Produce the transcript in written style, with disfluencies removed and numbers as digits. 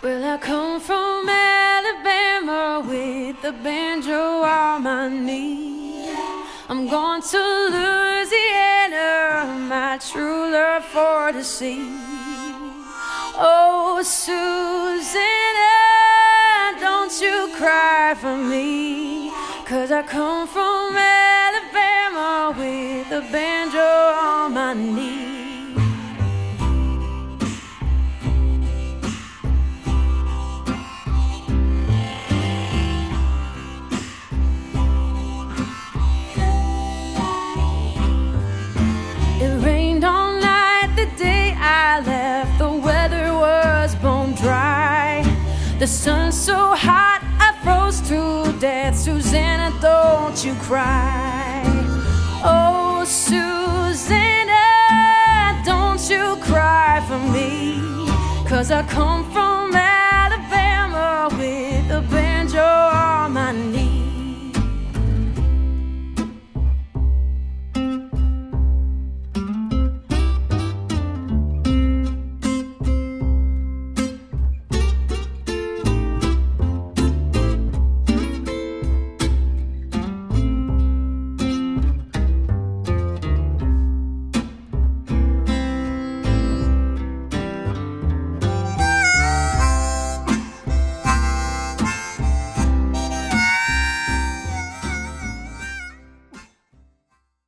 Well, I come from Alabama with the banjo on my knee. I'm going to Louisiana, my true love for to see. Oh, Susanna, don't you cry for me, 'cause I come from Alabama with the banjo on my knee. It rained all night the day I left. The weather was bone dry. The sun so hot I froze to death. Susanna, don't you cry. Oh, Susanna, don't you cry for me, 'cause I come from